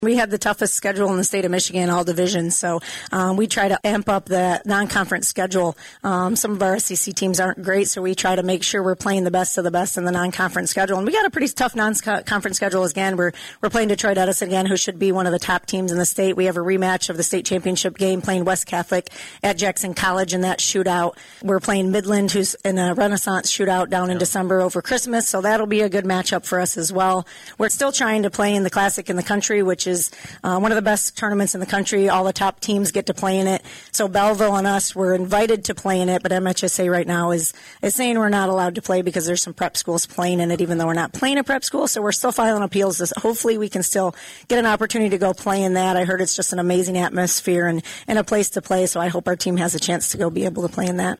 We had the toughest schedule in the state of Michigan, all divisions, so we try to amp up the non-conference schedule. Some of our SEC teams aren't great, so we try to make sure we're playing the best of the best in the non-conference schedule. And we got a pretty tough non-conference schedule again. We're playing Detroit Edison again, who should be one of the top teams in the state. We have a rematch of the state championship game playing West Catholic at Jackson College in that shootout. We're playing Midland, who's in a Renaissance shootout down in December over Christmas, so that'll be a good matchup for us as well. We're still trying to play in the Classic in the Country, which is one of the best tournaments in the country. All the top teams get to play in it. So Belleville and us were invited to play in it, but MHSA right now is saying we're not allowed to play because there's some prep schools playing in it, even though we're not playing a prep school. So we're still filing appeals. Hopefully we can still get an opportunity to go play in that. I heard it's just an amazing atmosphere and a place to play, so I hope our team has a chance to go be able to play in that.